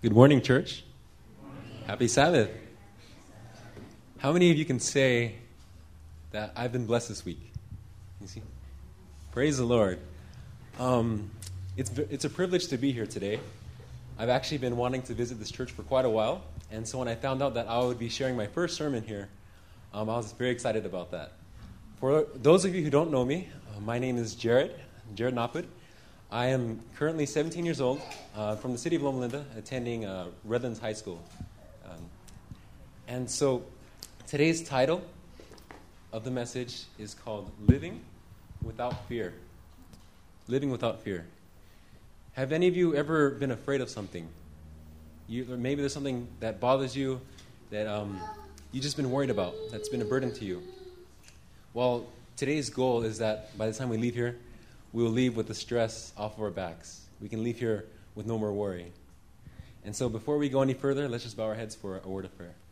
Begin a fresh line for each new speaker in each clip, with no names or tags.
Good morning, church. Happy Sabbath. How many of you can say that I've been blessed this week? You see? Praise the Lord. It's a privilege to be here today. I've actually been wanting to visit this church for quite a while, and so when I found out that I would be sharing my first sermon here, I was very excited about that. For those of you who don't know me, my name is Jared Napud. I am currently 17 years old, from the city of Loma Linda, attending Redlands High School. And so today's title of the message is called Living Without Fear. Living without fear. Have any of you ever been afraid of something? Maybe there's something that bothers you, that you've just been worried about, that's been a burden to you. Well, today's goal is that by the time we leave here, we will leave with the stress off of our backs. We can leave here with no more worry. And so before we go any further, let's just bow our heads for a word of prayer.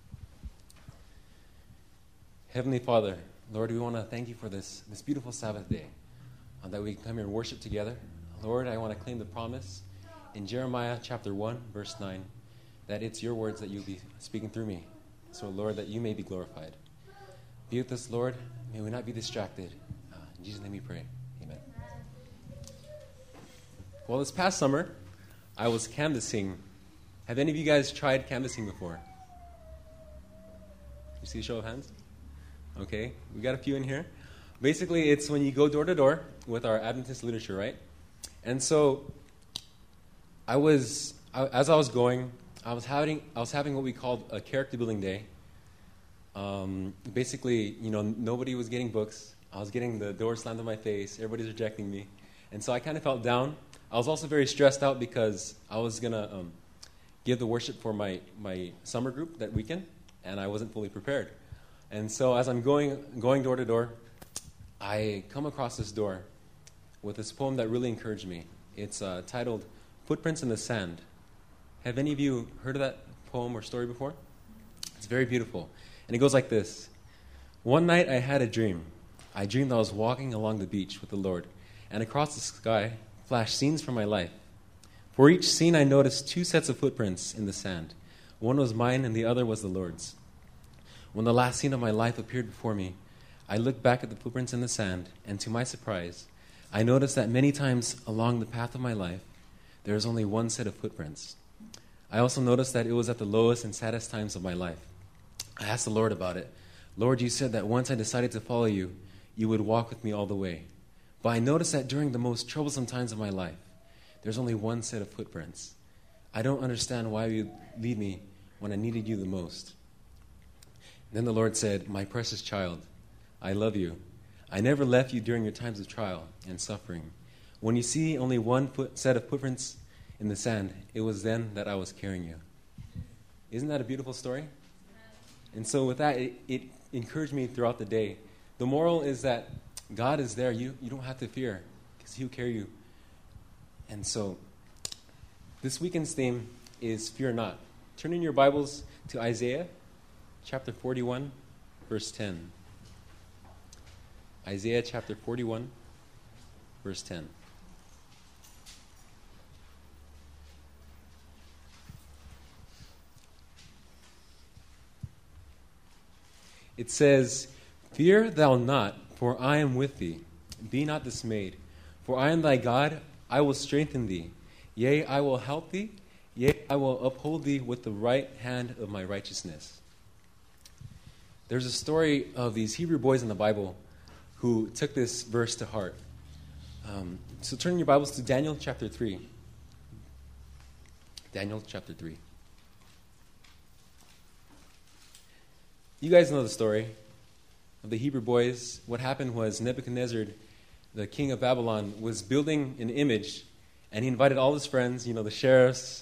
Heavenly Father, Lord, we want to thank you for this beautiful Sabbath day, that we can come here and worship together. Lord, I want to claim the promise in Jeremiah chapter 1, verse 9, that it's your words that you'll be speaking through me. So, Lord, that you may be glorified. Be with us, Lord. May we not be distracted. In Jesus' name we pray. Amen. Well, this past summer, I was canvassing. Have any of you guys tried canvassing before? You see a show of hands? Okay, we got a few in here. Basically, it's when you go door to door with our Adventist literature, right? And so, as I was going, I was having what we called a character building day. Basically, nobody was getting books. I was getting the door slammed in my face. Everybody's rejecting me. And so I kind of felt down. I was also very stressed out because I was going to give the worship for my summer group that weekend, and I wasn't fully prepared. And so as I'm going door to door, I come across this door with this poem that really encouraged me. It's titled Footprints in the Sand. Have any of you heard of that poem or story before? It's very beautiful. And it goes like this. One night I had a dream. I dreamed I was walking along the beach with the Lord, and across the sky flashed scenes from my life. For each scene I noticed two sets of footprints in the sand. One was mine and the other was the Lord's. When the last scene of my life appeared before me, I looked back at the footprints in the sand, and to my surprise, I noticed that many times along the path of my life, there was only one set of footprints. I also noticed that it was at the lowest and saddest times of my life. I asked the Lord about it. Lord, you said that once I decided to follow you, you would walk with me all the way. But I noticed that during the most troublesome times of my life, there's only one set of footprints. I don't understand why you lead me when I needed you the most. Then the Lord said, my precious child, I love you. I never left you during your times of trial and suffering. When you see only one set of footprints in the sand, it was then that I was carrying you. Isn't that a beautiful story? And so with that, it encouraged me throughout the day. The moral is that God is there. You don't have to fear because He'll carry you. And so this weekend's theme is Fear Not. Turn in your Bibles to Isaiah chapter 41, verse 10. Isaiah chapter 41, verse 10. It says, Fear thou not, for I am with thee. Be not dismayed, for I am thy God. I will strengthen thee. Yea, I will help thee. Yea, I will uphold thee with the right hand of my righteousness. There's a story of these Hebrew boys in the Bible who took this verse to heart. So turn your Bibles to Daniel chapter 3. Daniel chapter 3. You guys know the story of the Hebrew boys. What happened was Nebuchadnezzar, the king of Babylon, was building an image, and he invited all his friends, the sheriffs,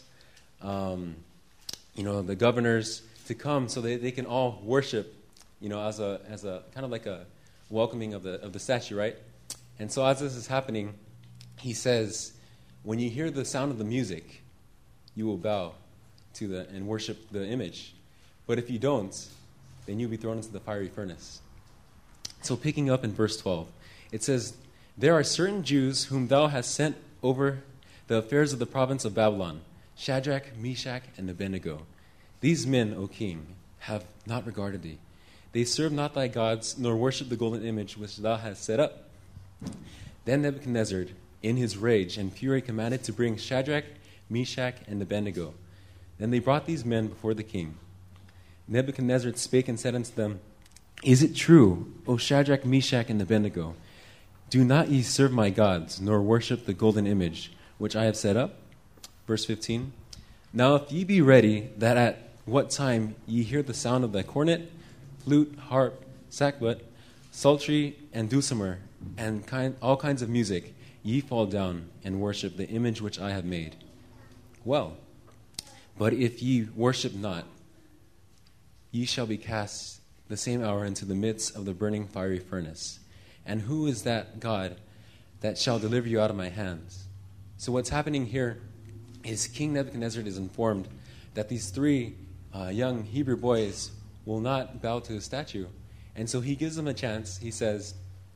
the governors, to come so they can all worship, as a kind of like a welcoming of the statue, right? And so as this is happening, he says, when you hear the sound of the music, you will bow to and worship the image. But if you don't, then you'll be thrown into the fiery furnace. So picking up in verse 12, it says, There are certain Jews whom thou hast sent over the affairs of the province of Babylon, Shadrach, Meshach, and Abednego. These men, O king, have not regarded thee. They serve not thy gods, nor worship the golden image which thou hast set up. Then Nebuchadnezzar, in his rage and fury, commanded to bring Shadrach, Meshach, and Abednego. Then they brought these men before the king. Nebuchadnezzar spake and said unto them, Is it true, O Shadrach, Meshach, and Abednego? Do not ye serve my gods, nor worship the golden image which I have set up? Verse 15. Now if ye be ready, that at what time ye hear the sound of the cornet, flute, harp, sackbut, psaltery, and dulcimer, and all kinds of music, ye fall down and worship the image which I have made. Well, but if ye worship not, ye shall be cast the same hour into the midst of the burning fiery furnace. And who is that God that shall deliver you out of my hands? So what's happening here is King Nebuchadnezzar is informed that these three young Hebrew boys will not bow to the statue. And so he gives them a chance. He says,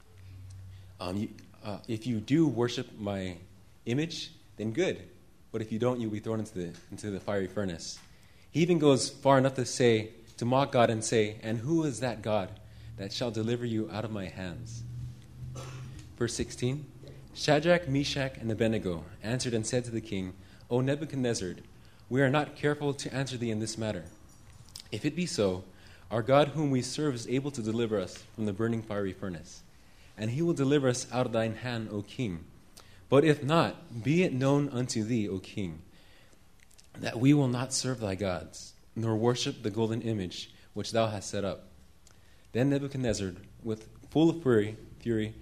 if you do worship my image, then good. But if you don't, you'll be thrown into the fiery furnace. He even goes far enough to mock God and say, and who is that God that shall deliver you out of my hands? Verse 16, Shadrach, Meshach, and Abednego answered and said to the king, O Nebuchadnezzar, we are not careful to answer thee in this matter. If it be so, our God whom we serve is able to deliver us from the burning fiery furnace, and he will deliver us out of thine hand, O king. But if not, be it known unto thee, O king, that we will not serve thy gods, nor worship the golden image which thou hast set up. Then Nebuchadnezzar, with full of fury,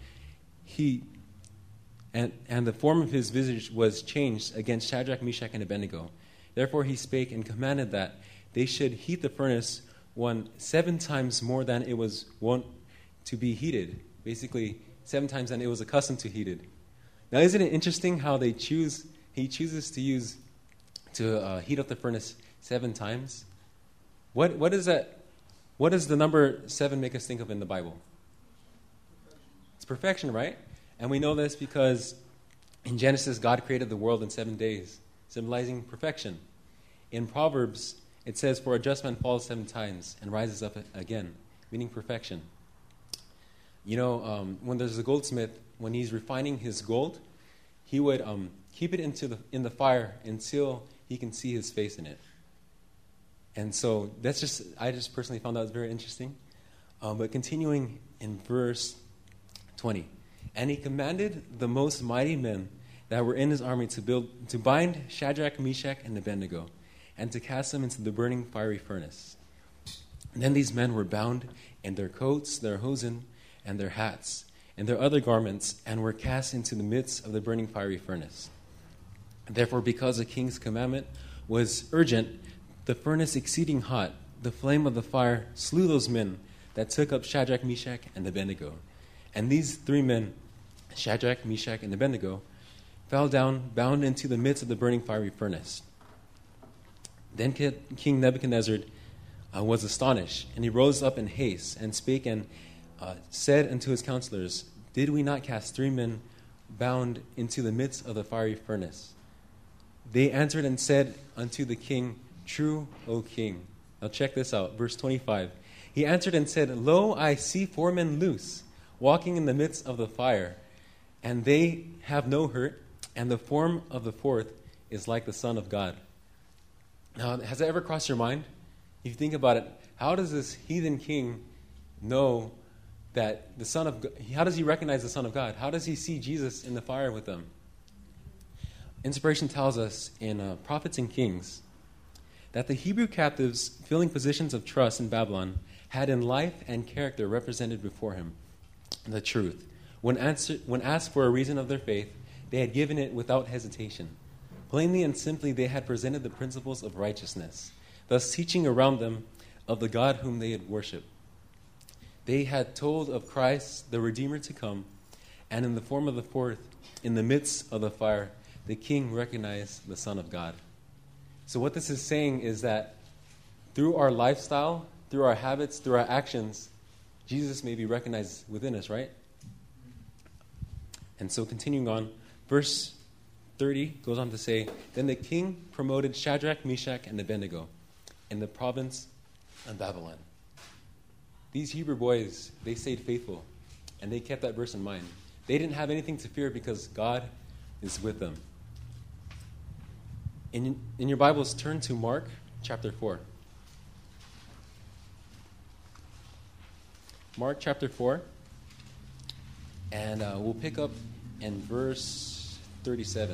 and the form of his visage was changed against Shadrach, Meshach, and Abednego. Therefore he spake and commanded that they should heat the furnace 7 times more than it was wont to be heated. Basically, 7 times than it was accustomed to heated. Now, isn't it interesting how he chooses to heat up the furnace 7 times? What is that? What does the number 7 make us think of in the Bible? It's perfection, right? And we know this because in Genesis, God created the world in 7 days, symbolizing perfection. In Proverbs, it says, for a just man falls 7 times and rises up again, meaning perfection. You know, when there's a goldsmith, when he's refining his gold, he would keep it in the fire until he can see his face in it. And so I just personally found that very interesting. But continuing in verse 20, and he commanded the most mighty men that were in his army to bind Shadrach, Meshach, and Abednego, and to cast them into the burning fiery furnace. And then these men were bound in their coats, their hosen, and their hats, and their other garments, and were cast into the midst of the burning fiery furnace. Therefore, because the king's commandment was urgent, the furnace exceeding hot, the flame of the fire slew those men that took up Shadrach, Meshach, and Abednego. And these 3 men, Shadrach, Meshach, and Abednego, fell down, bound into the midst of the burning fiery furnace. Then King Nebuchadnezzar was astonished, and he rose up in haste, and spake and said unto his counselors, Did we not cast 3 men bound into the midst of the fiery furnace? They answered and said unto the king, True, O king. Now check this out, verse 25. He answered and said, Lo, I see 4 men loose, walking in the midst of the fire, and they have no hurt, and the form of the 4th is like the Son of God. Now, has that ever crossed your mind? If you think about it, how does this heathen king know that the Son of God, how does he recognize the Son of God? How does he see Jesus in the fire with them? Inspiration tells us in Prophets and Kings that the Hebrew captives filling positions of trust in Babylon had in life and character represented before him the truth. When asked for a reason of their faith, they had given it without hesitation. Plainly and simply, they had presented the principles of righteousness, thus teaching around them of the God whom they had worshipped. They had told of Christ, the Redeemer, to come, and in the form of the 4th, in the midst of the fire, the king recognized the Son of God. So what this is saying is that through our lifestyle, through our habits, through our actions, Jesus may be recognized within us, right? And so continuing on, verse 30 goes on to say, Then the king promoted Shadrach, Meshach, and Abednego in the province of Babylon. These Hebrew boys, they stayed faithful, and they kept that verse in mind. They didn't have anything to fear because God is with them. In your Bibles, turn to Mark chapter 4. Mark chapter 4, and we'll pick up in verse 37.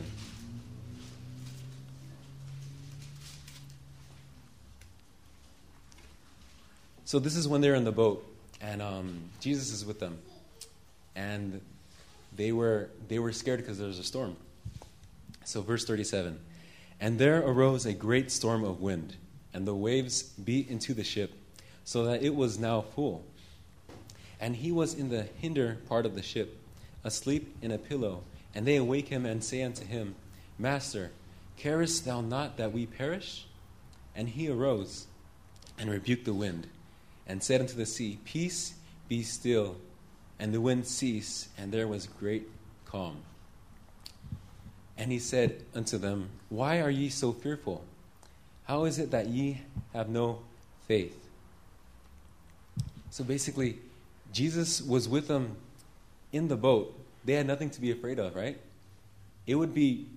So this is when they're in the boat, and Jesus is with them, and they were scared because there was a storm. So verse 37, And there arose a great storm of wind, and the waves beat into the ship, so that it was now full. And he was in the hinder part of the ship, asleep in a pillow. And they awake him and say unto him, Master, carest thou not that we perish? And he arose and rebuked the wind, and said unto the sea, Peace, be still. And the wind ceased, and there was great calm. And he said unto them, Why are ye so fearful? How is it that ye have no faith? So basically, Jesus was with them in the boat. They had nothing to be afraid of, right? It would be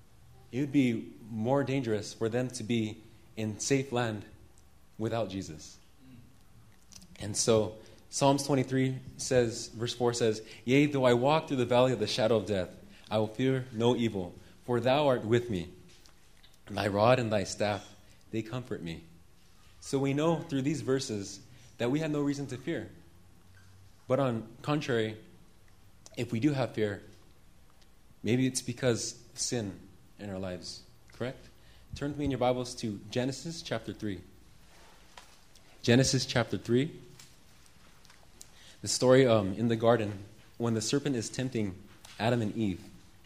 more dangerous for them to be in safe land without Jesus. And so Psalms 23 says, verse 4 says, Yea, though I walk through the valley of the shadow of death, I will fear no evil, for thou art with me. Thy rod and thy staff, they comfort me. So we know through these verses that we have no reason to fear. But on contrary, if we do have fear, maybe it's because of sin in our lives, correct? Turn with me in your Bibles to Genesis chapter 3. Genesis chapter 3. The story in the garden when the serpent is tempting Adam and Eve.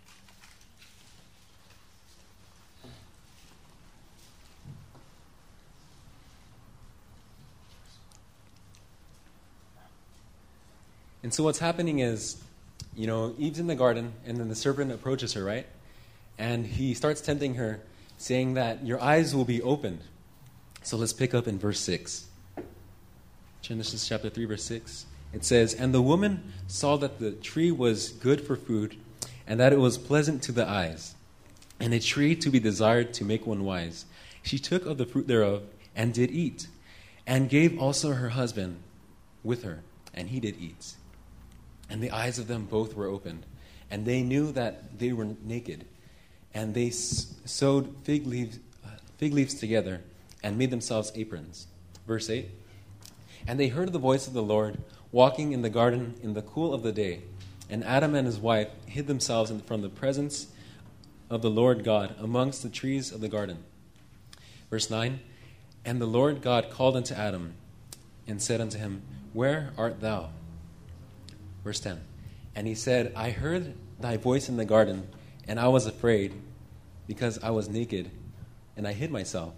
And so what's happening is, Eve's in the garden, and then the serpent approaches her, right? And he starts tempting her, saying that your eyes will be opened. So let's pick up in verse 6. Genesis chapter 3, verse 6. It says, And the woman saw that the tree was good for food, and that it was pleasant to the eyes, and a tree to be desired to make one wise. She took of the fruit thereof, and did eat, and gave also her husband with her, and he did eat. And the eyes of them both were opened, and they knew that they were naked. And they sewed fig leaves together, and made themselves aprons. Verse 8. And they heard the voice of the Lord, walking in the garden in the cool of the day. And Adam and his wife hid themselves from the presence of the Lord God amongst the trees of the garden. Verse 9. And the Lord God called unto Adam, and said unto him, Where art thou? Verse 10, And he said, I heard thy voice in the garden, and I was afraid, because I was naked, and I hid myself.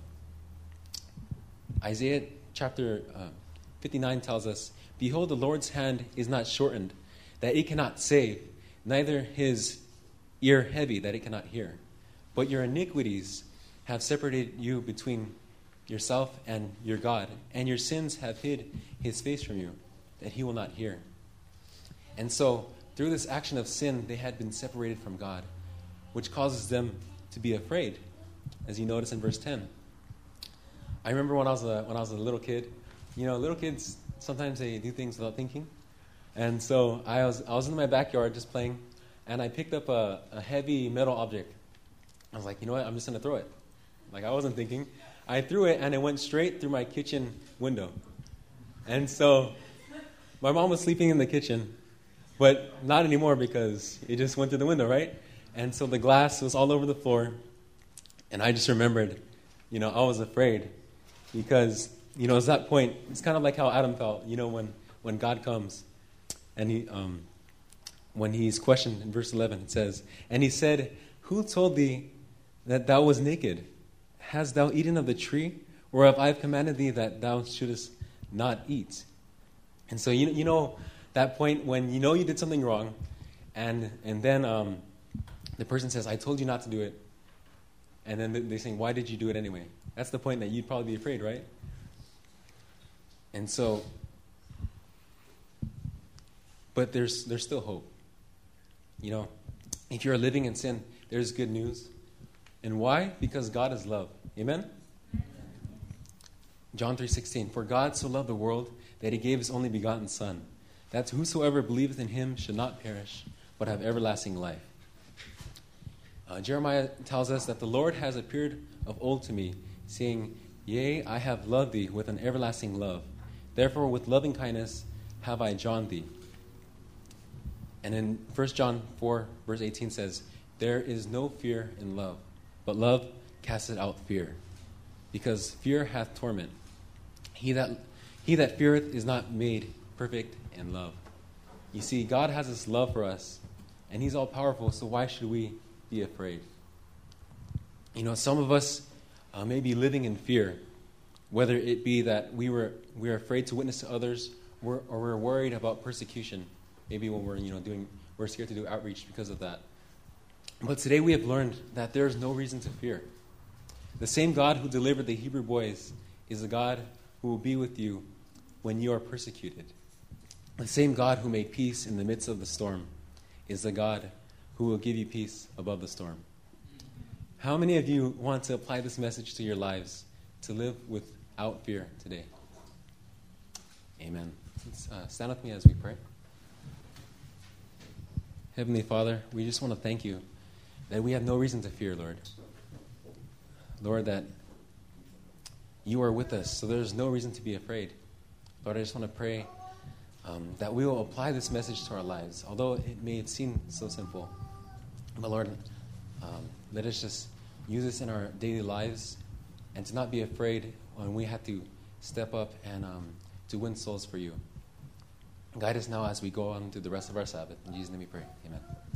Isaiah chapter 59 tells us, Behold, the Lord's hand is not shortened, that it cannot save, neither his ear heavy, that it cannot hear. But your iniquities have separated you between yourself and your God, and your sins have hid his face from you, that he will not hear. And so, through this action of sin, they had been separated from God, which causes them to be afraid, as you notice in verse 10. I remember when I was a little kid, little kids, sometimes they do things without thinking. And so I was in my backyard just playing, and I picked up a heavy metal object. I was like, you know what, I'm just going to throw it. Like, I wasn't thinking. I threw it, and it went straight through my kitchen window. And so my mom was sleeping in the kitchen, but not anymore because it just went through the window, right? And so the glass was all over the floor. And I just remembered, I was afraid because, at that point, it's kind of like how Adam felt, when God comes. And when he's questioned in verse 11, it says, And he said, Who told thee that thou was naked? Hast thou eaten of the tree, whereof I have commanded thee that thou shouldest not eat? And so, that point when you did something wrong, and then the person says, I told you not to do it. And then they're saying, why did you do it anyway? That's the point that you'd probably be afraid, right? And so, but there's still hope. You know, if you're living in sin, there's good news. And why? Because God is love. Amen? John 3:16, for God so loved the world that he gave his only begotten Son, that whosoever believeth in him should not perish, but have everlasting life. Jeremiah tells us that the Lord has appeared of old to me, saying, Yea, I have loved thee with an everlasting love. Therefore with loving kindness have I drawn thee. And in 1 John 4, verse 18 says, there is no fear in love, but love casteth out fear, because fear hath torment. He that feareth is not made perfect in love. You see, God has this love for us, and he's all-powerful, so why should we be afraid? You know, some of us may be living in fear, whether it be that we're afraid to witness to others, or we're worried about persecution. Maybe when we're scared to do outreach because of that. But today we have learned that there is no reason to fear. The same God who delivered the Hebrew boys is the God who will be with you when you are persecuted. The same God who made peace in the midst of the storm is the God who will give you peace above the storm. How many of you want to apply this message to your lives, to live without fear today? Amen. Let's stand with me as we pray. Heavenly Father, we just want to thank you that we have no reason to fear, Lord. Lord, that you are with us, so there's no reason to be afraid. Lord, I just want to pray that we will apply this message to our lives, although it may seem so simple. But Lord, let us just use this in our daily lives and to not be afraid when we have to step up and to win souls for you. Guide us now as we go on through the rest of our Sabbath. In Jesus' name we pray. Amen.